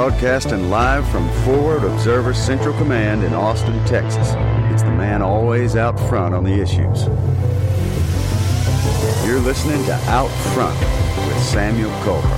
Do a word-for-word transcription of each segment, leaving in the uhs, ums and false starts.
Broadcasting live from Forward Observer Central Command in Austin, Texas. It's the man always out front on the issues. You're listening to Out Front with Samuel Culper.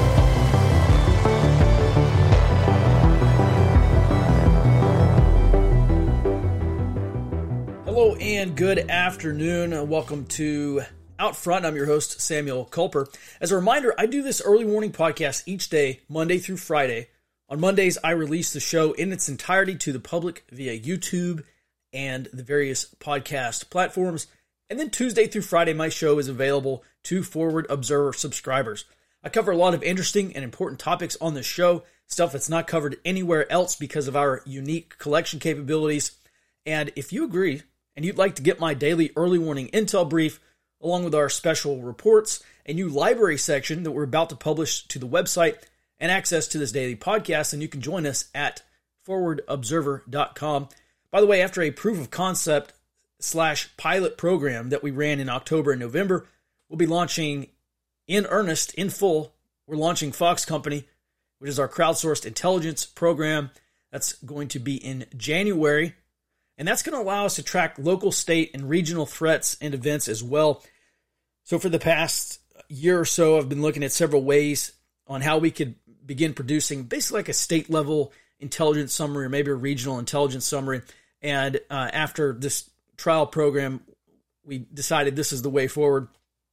Hello and good afternoon. Welcome to Out Front. I'm your host, Samuel Culper. As a reminder, I do this early morning podcast each day, Monday through Friday. On Mondays, I release the show in its entirety to the public via YouTube and the various podcast platforms. And then Tuesday through Friday, my show is available to Forward Observer subscribers. I cover a lot of interesting and important topics on the show, stuff that's not covered anywhere else because of our unique collection capabilities. And if you agree, and you'd like to get my daily early warning intel brief, along with our special reports, a new library section that we're about to publish to the website, and access to this daily podcast, then you can join us at forward observer dot com. By the way, after a proof of concept slash pilot program that we ran in October and November, we'll be launching in earnest, in full. We're launching Fox Company, which is our crowdsourced intelligence program. That's going to be in January. And that's going to allow us to track local, state, and regional threats and events as well. So for the past year or so, I've been looking at several ways on how we could begin producing basically like a state-level intelligence summary or maybe a regional intelligence summary. And uh, after this trial program, we decided this is the way forward,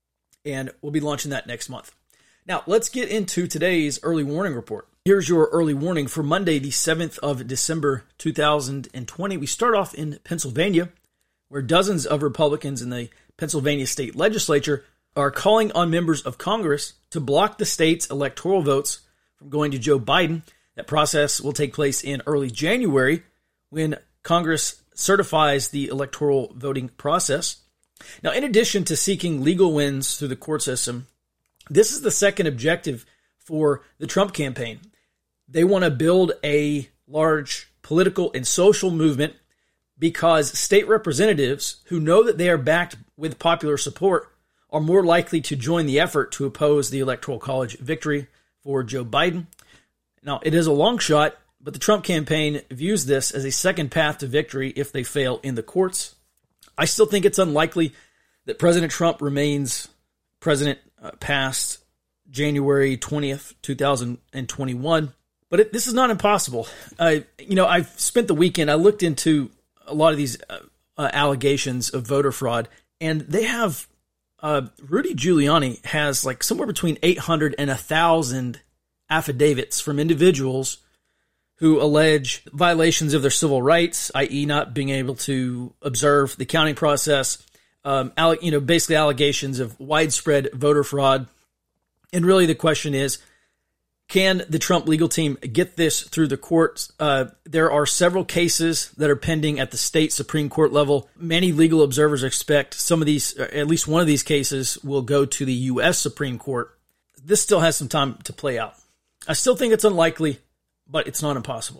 and we'll be launching that next month. Now, let's get into today's early warning report. Here's your early warning for Monday, the seventh of December, two thousand twenty. We start off in Pennsylvania, where dozens of Republicans in the Pennsylvania state legislature are calling on members of Congress to block the state's electoral votes from going to Joe Biden. That process will take place in early January when Congress certifies the electoral voting process. Now, in addition to seeking legal wins through the court system, this is the second objective for the Trump campaign. They want to build a large political and social movement because state representatives who know that they are backed with popular support are more likely to join the effort to oppose the Electoral College victory for Joe Biden. Now, it is a long shot, but the Trump campaign views this as a second path to victory if they fail in the courts. I still think it's unlikely that President Trump remains president uh, past January twentieth, two thousand twenty-one. But it, this is not impossible. Uh, you know, I've spent the weekend, I looked into a lot of these uh, uh, allegations of voter fraud, and they have, uh, Rudy Giuliani has like somewhere between eight hundred and one thousand affidavits from individuals who allege violations of their civil rights, that is not being able to observe the counting process, um, alle- you know, basically allegations of widespread voter fraud. And really the question is, can the Trump legal team get this through the courts? Uh, there are several cases that are pending at the state Supreme Court level. Many legal observers expect some of these, at least one of these cases, will go to the U S Supreme Court. This still has some time to play out. I still think it's unlikely, but it's not impossible.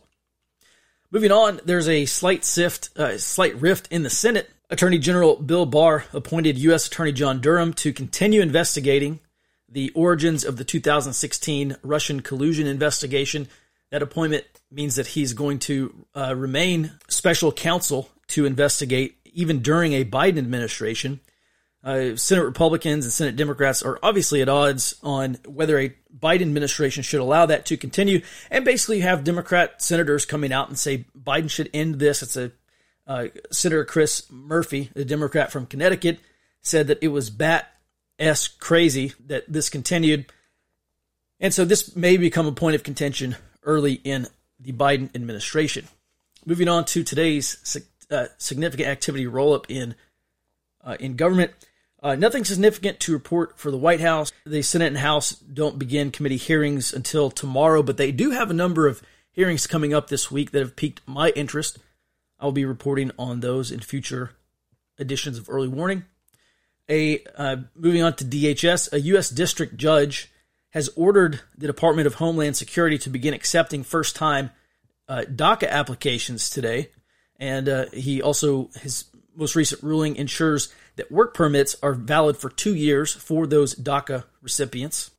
Moving on, there's a slight sift, uh, slight rift in the Senate. Attorney General Bill Barr appointed U S Attorney John Durham to continue investigating the origins of the two thousand sixteen Russian collusion investigation. That appointment means that he's going to uh, remain special counsel to investigate even during a Biden administration. Uh, Senate Republicans and Senate Democrats are obviously at odds on whether a Biden administration should allow that to continue. And basically you have Democrat senators coming out and say Biden should end this. It's a uh, Senator Chris Murphy, the Democrat from Connecticut, said that it was bat S crazy that this continued. And so this may become a point of contention early in the Biden administration. Moving on to today's uh, significant activity roll-up in uh, in government. Uh, nothing significant to report for the White House. The Senate and House don't begin committee hearings until tomorrow, but they do have a number of hearings coming up this week that have piqued my interest. I'll be reporting on those in future editions of Early Warning. A uh, moving on to D H S, a U S district judge has ordered the Department of Homeland Security to begin accepting first-time uh, DACA applications today. And uh, he also, his most recent ruling ensures that work permits are valid for two years for those DACA recipients.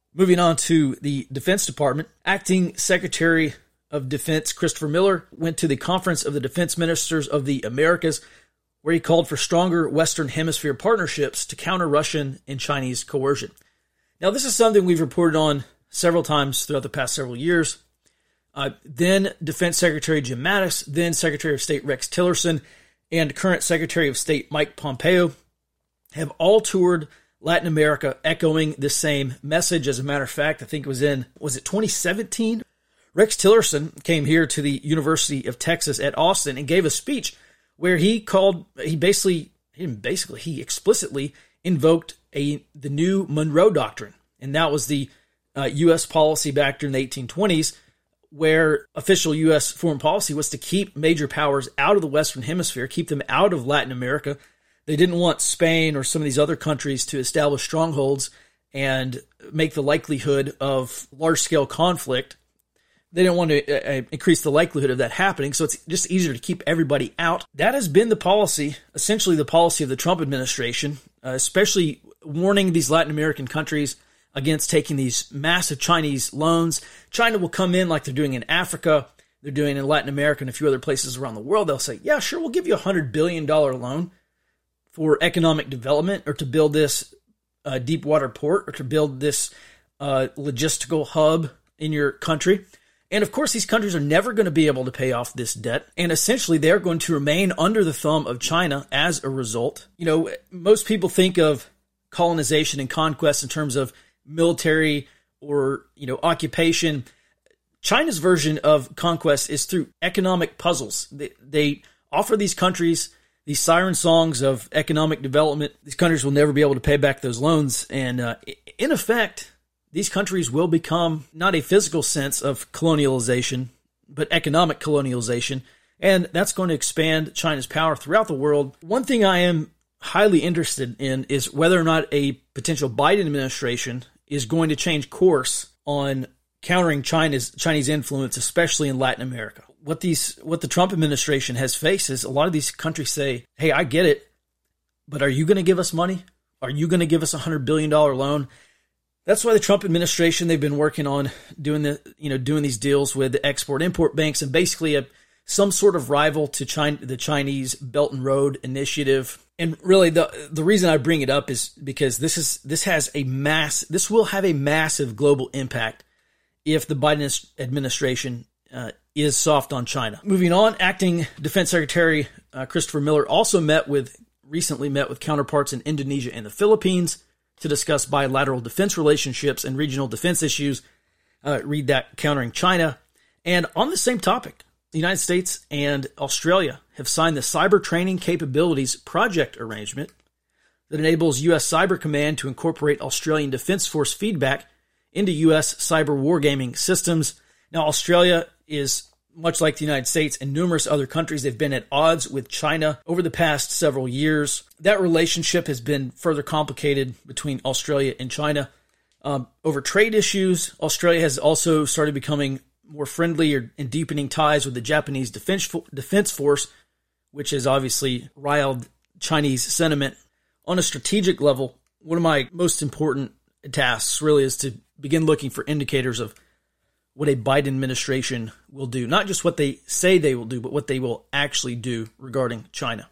Moving on to the Defense Department, Acting Secretary of Defense Christopher Miller went to the Conference of the Defense Ministers of the Americas, where he called for stronger Western Hemisphere partnerships to counter Russian and Chinese coercion. Now, this is something we've reported on several times throughout the past several years. Uh, then Defense Secretary Jim Mattis, then Secretary of State Rex Tillerson, and current Secretary of State Mike Pompeo have all toured Latin America, echoing the same message. As a matter of fact, I think it was in, was it twenty seventeen? Rex Tillerson came here to the University of Texas at Austin and gave a speech where he called, he basically, he didn't basically, he explicitly invoked a the new Monroe Doctrine. And that was the uh, U S policy back during the eighteen twenties, where official U S foreign policy was to keep major powers out of the Western Hemisphere, keep them out of Latin America. They didn't want Spain or some of these other countries to establish strongholds and make the likelihood of large-scale conflict. They didn't want to uh, increase the likelihood of that happening, so it's just easier to keep everybody out. That has been the policy, essentially the policy of the Trump administration, uh, especially warning these Latin American countries against taking these massive Chinese loans. China will come in like they're doing in Africa, they're doing in Latin America and a few other places around the world. They'll say, yeah, sure, we'll give you a one hundred billion dollars loan for economic development or to build this uh, deep water port or to build this uh, logistical hub in your country. And of course, these countries are never going to be able to pay off this debt. And essentially, they're going to remain under the thumb of China as a result. You know, most people think of colonization and conquest in terms of military or, you know, occupation. China's version of conquest is through economic puzzles. They, they offer these countries these siren songs of economic development. These countries will never be able to pay back those loans. And uh, in effect, these countries will become not a physical sense of colonialization, but economic colonialization. And that's going to expand China's power throughout the world. One thing I am highly interested in is whether or not a potential Biden administration is going to change course on countering China's Chinese influence, especially in Latin America. What these, what the Trump administration has faced is a lot of these countries say, hey, I get it, but are you going to give us money? Are you going to give us a one hundred billion dollars loan? That's why the Trump administration, they've been working on doing the, you know, doing these deals with the export-import banks and basically a, some sort of rival to China, the Chinese Belt and Road Initiative. And really, the the reason I bring it up is because this is this has a mass, this will have a massive global impact if the Biden administration uh, is soft on China. Moving on, Acting Defense Secretary uh, Christopher Miller also met with recently met with counterparts in Indonesia and the Philippines to discuss bilateral defense relationships and regional defense issues. Uh, read that, Countering China. And on the same topic, the United States and Australia have signed the Cyber Training Capabilities Project Arrangement that enables U S Cyber Command to incorporate Australian Defence Force feedback into U S cyber wargaming systems. Now, Australia is, much like the United States and numerous other countries, they've been at odds with China over the past several years. That relationship has been further complicated between Australia and China. Um, over trade issues, Australia has also started becoming more friendly or, and deepening ties with the Japanese Defense, Defense Force, which has obviously riled Chinese sentiment. On a strategic level, one of my most important tasks really is to begin looking for indicators of what a Biden administration will do. Not just what they say they will do, but what they will actually do regarding China.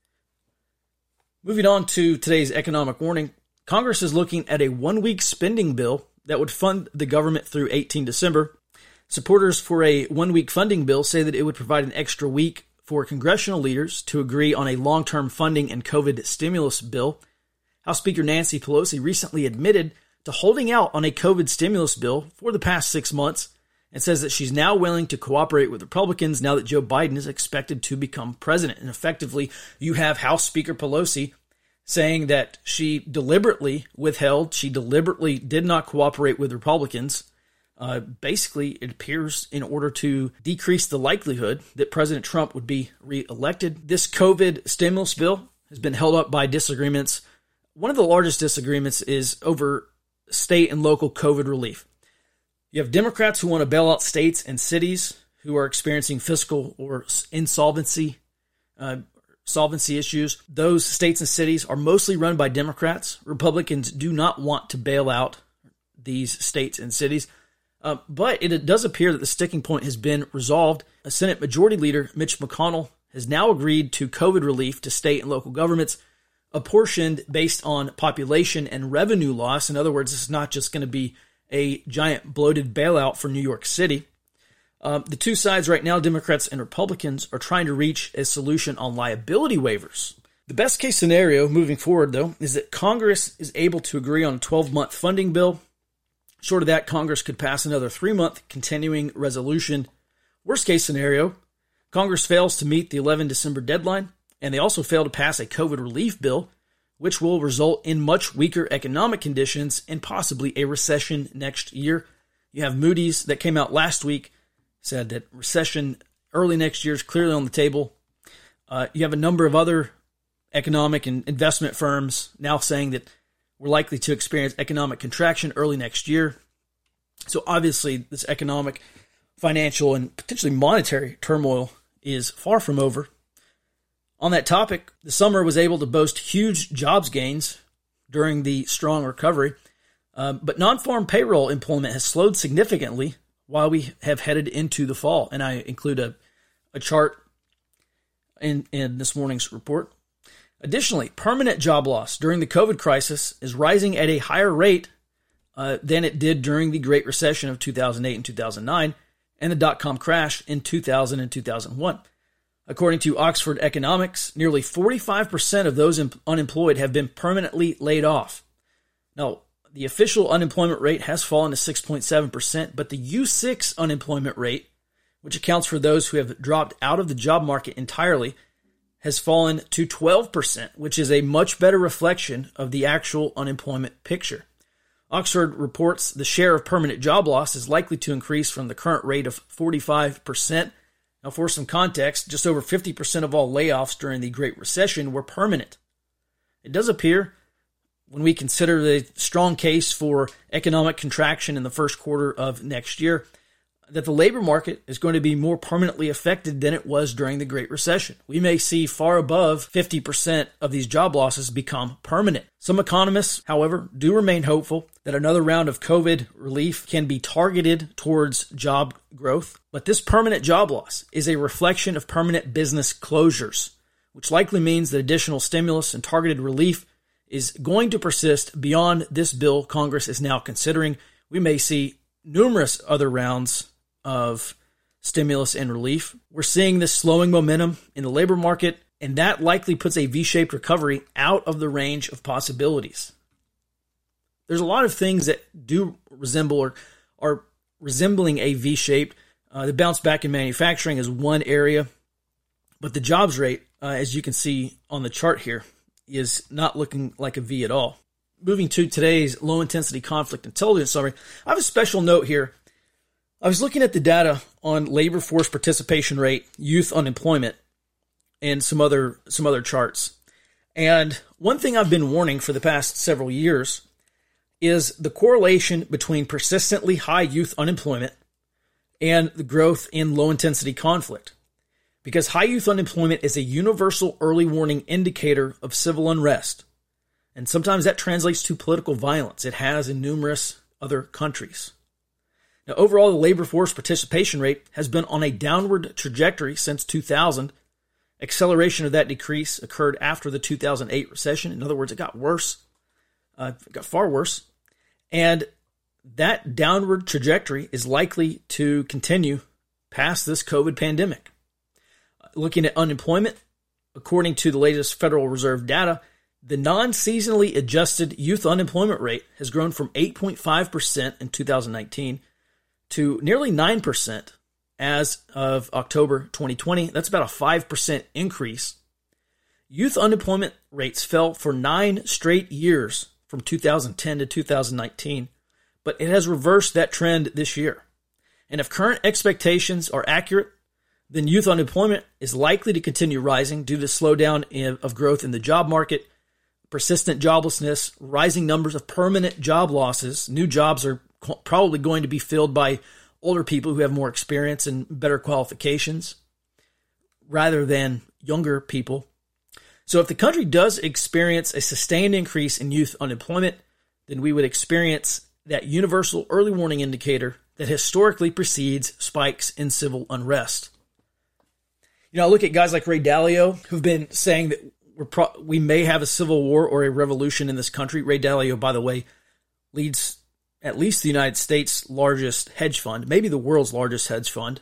Moving on to today's economic warning, Congress is looking at a one-week spending bill that would fund the government through the eighteenth of December. Supporters for a one-week funding bill say that it would provide an extra week for congressional leaders to agree on a long-term funding and COVID stimulus bill. House Speaker Nancy Pelosi recently admitted to holding out on a COVID stimulus bill for the past six months and says that she's now willing to cooperate with Republicans now that Joe Biden is expected to become president. And effectively, you have House Speaker Pelosi saying that she deliberately withheld, she deliberately did not cooperate with Republicans. Uh, basically, it appears in order to decrease the likelihood that President Trump would be reelected. This COVID stimulus bill has been held up by disagreements. One of the largest disagreements is over state and local COVID relief. You have Democrats who want to bail out states and cities who are experiencing fiscal or insolvency uh, solvency issues. Those states and cities are mostly run by Democrats. Republicans do not want to bail out these states and cities. Uh, but it, it does appear that the sticking point has been resolved. A Senate Majority Leader Mitch McConnell has now agreed to COVID relief to state and local governments, apportioned based on population and revenue loss. In other words, this is not just going to be a giant bloated bailout for New York City. Um, the two sides right now, Democrats and Republicans, are trying to reach a solution on liability waivers. The best case scenario moving forward, though, is that Congress is able to agree on a twelve-month funding bill. Short of that, Congress could pass another three-month continuing resolution. Worst case scenario, Congress fails to meet the eleventh December deadline, and they also fail to pass a COVID relief bill, which will result in much weaker economic conditions and possibly a recession next year. You have Moody's that came out last week, said that recession early next year is clearly on the table. Uh, you have a number of other economic and investment firms now saying that we're likely to experience economic contraction early next year. So obviously this economic, financial, and potentially monetary turmoil is far from over. On that topic, the summer was able to boast huge jobs gains during the strong recovery, uh, but non-farm payroll employment has slowed significantly while we have headed into the fall. And I include a, a chart in, in this morning's report. Additionally, permanent job loss during the COVID crisis is rising at a higher rate uh, than it did during the Great Recession of two thousand eight and two thousand nine and the dot-com crash in two thousand and two thousand one. According to Oxford Economics, nearly forty-five percent of those imp- unemployed have been permanently laid off. Now, the official unemployment rate has fallen to six point seven percent, but the U six unemployment rate, which accounts for those who have dropped out of the job market entirely, has fallen to twelve percent, which is a much better reflection of the actual unemployment picture. Oxford reports the share of permanent job loss is likely to increase from the current rate of forty-five percent. Now, for some context, just over fifty percent of all layoffs during the Great Recession were permanent. It does appear, when we consider the strong case for economic contraction in the first quarter of next year, that the labor market is going to be more permanently affected than it was during the Great Recession. We may see far above fifty percent of these job losses become permanent. Some economists, however, do remain hopeful that another round of COVID relief can be targeted towards job growth. But this permanent job loss is a reflection of permanent business closures, which likely means that additional stimulus and targeted relief is going to persist beyond this bill Congress is now considering. We may see numerous other rounds of stimulus and relief. We're seeing this slowing momentum in the labor market, and that likely puts a V-shaped recovery out of the range of possibilities. There's a lot of things that do resemble or are resembling a V-shaped. Uh, the bounce back in manufacturing is one area, but the jobs rate, uh, as you can see on the chart here, is not looking like a V at all. Moving to today's low-intensity conflict intelligence summary, I have a special note here. I was looking at the data on labor force participation rate, youth unemployment, and some other some other charts. And one thing I've been warning for the past several years is the correlation between persistently high youth unemployment and the growth in low-intensity conflict. Because high youth unemployment is a universal early warning indicator of civil unrest. And sometimes that translates to political violence. It has in numerous other countries. Now, overall, the labor force participation rate has been on a downward trajectory since two thousand. Acceleration of that decrease occurred after the two thousand eight recession. In other words, it got worse. Uh, it got far worse. And that downward trajectory is likely to continue past this COVID pandemic. Looking at unemployment, according to the latest Federal Reserve data, the non-seasonally adjusted youth unemployment rate has grown from eight point five percent in two thousand nineteen to nearly nine percent as of October twenty twenty. That's about a five percent increase. Youth unemployment rates fell for nine straight years from two thousand ten to two thousand nineteen, but it has reversed that trend this year. And if current expectations are accurate, then youth unemployment is likely to continue rising due to the slowdown in, of growth in the job market, persistent joblessness, rising numbers of permanent job losses. New jobs are co- probably going to be filled by older people who have more experience and better qualifications rather than younger people. So if the country does experience a sustained increase in youth unemployment, then we would experience that universal early warning indicator that historically precedes spikes in civil unrest. You know, I look at guys like Ray Dalio, who've been saying that we're pro- we may have a civil war or a revolution in this country. Ray Dalio, by the way, leads at least the United States' largest hedge fund, maybe the world's largest hedge fund.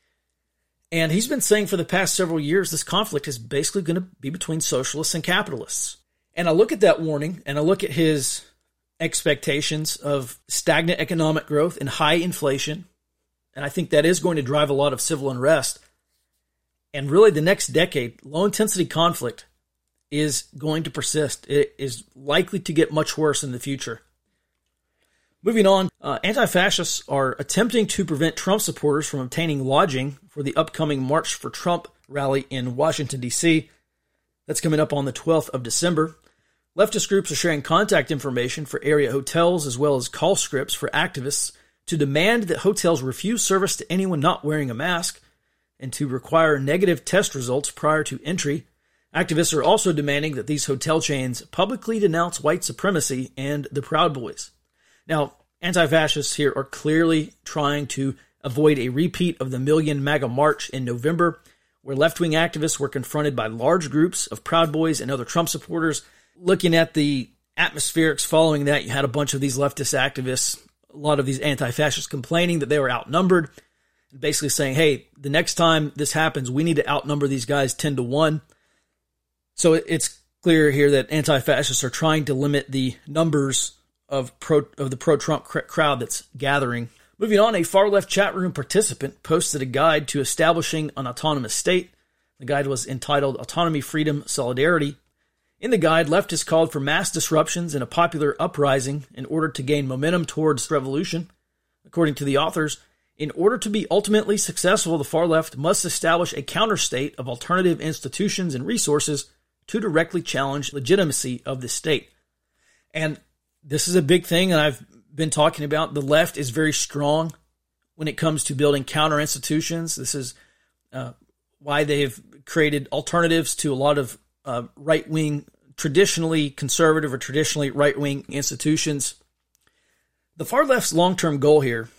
And he's been saying for the past several years, this conflict is basically going to be between socialists and capitalists. And I look at that warning, and I look at his expectations of stagnant economic growth and high inflation, and I think that is going to drive a lot of civil unrest. And really, the next decade, low-intensity conflict is going to persist. It is likely to get much worse in the future. Moving on, uh, anti-fascists are attempting to prevent Trump supporters from obtaining lodging for the upcoming March for Trump rally in Washington, D C That's coming up on the twelfth of December. Leftist groups are sharing contact information for area hotels as well as call scripts for activists to demand that hotels refuse service to anyone not wearing a mask and to require negative test results prior to entry. Activists are also demanding that these hotel chains publicly denounce white supremacy and the Proud Boys. Now, anti-fascists here are clearly trying to avoid a repeat of the Million MAGA March in November, where left-wing activists were confronted by large groups of Proud Boys and other Trump supporters. Looking at the atmospherics following that, you had a bunch of these leftist activists, a lot of these anti-fascists complaining that they were outnumbered, basically saying, hey, the next time this happens, we need to outnumber these guys ten to one. So it's clear here that anti-fascists are trying to limit the numbers of pro of the pro-Trump crowd that's gathering. Moving on, a far-left chat room participant posted a guide to establishing an autonomous state. The guide was entitled Autonomy, Freedom, Solidarity. In the guide, leftists called for mass disruptions in a popular uprising in order to gain momentum towards revolution. According to the authors, in order to be ultimately successful, the far left must establish a counter-state of alternative institutions and resources to directly challenge legitimacy of the state. And this is a big thing, and I've been talking about. The left is very strong when it comes to building counter institutions. This is uh, why they've created alternatives to a lot of uh, right-wing, traditionally conservative or traditionally right-wing institutions. The far left's long-term goal here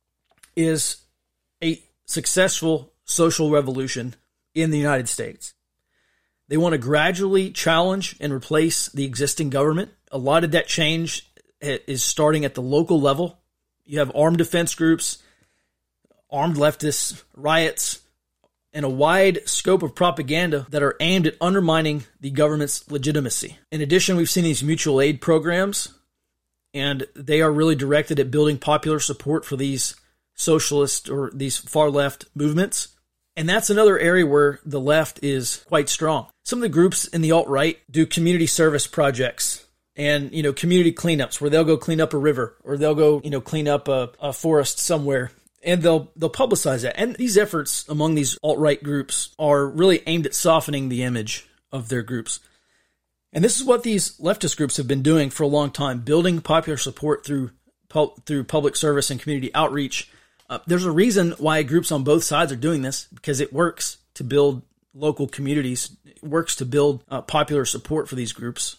is a successful social revolution in the United States. They want to gradually challenge and replace the existing government. A lot of that change is starting at the local level. You have armed defense groups, armed leftists, riots, and a wide scope of propaganda that are aimed at undermining the government's legitimacy. In addition, we've seen these mutual aid programs, and they are really directed at building popular support for these socialist or these far-left movements. And that's another area where the left is quite strong. Some of the groups in the alt-right do community service projects and, you know, community cleanups where they'll go clean up a river or they'll go, you know, clean up a, a forest somewhere, and they'll they'll publicize that. And these efforts among these alt-right groups are really aimed at softening the image of their groups. And this is what these leftist groups have been doing for a long time, building popular support through through public service and community outreach. Uh, there's a reason why groups on both sides are doing this, because it works to build local communities. It works to build uh, popular support for these groups.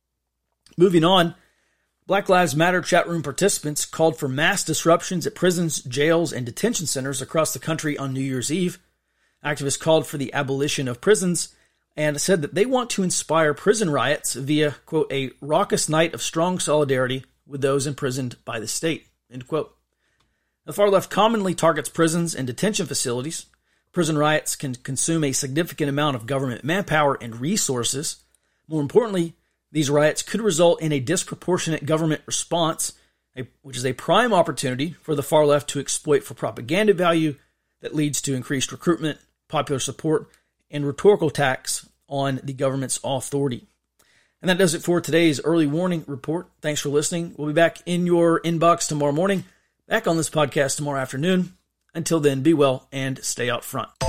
Moving on, Black Lives Matter chat room participants called for mass disruptions at prisons, jails, and detention centers across the country on New Year's Eve. Activists called for the abolition of prisons and said that they want to inspire prison riots via, quote, a raucous night of strong solidarity with those imprisoned by the state, end quote. The far left commonly targets prisons and detention facilities. Prison riots can consume a significant amount of government manpower and resources. More importantly, these riots could result in a disproportionate government response, which is a prime opportunity for the far left to exploit for propaganda value that leads to increased recruitment, popular support, and rhetorical attacks on the government's authority. And that does it for today's early warning report. Thanks for listening. We'll be back in your inbox tomorrow morning, back on this podcast tomorrow afternoon. Until then, be well and stay out front.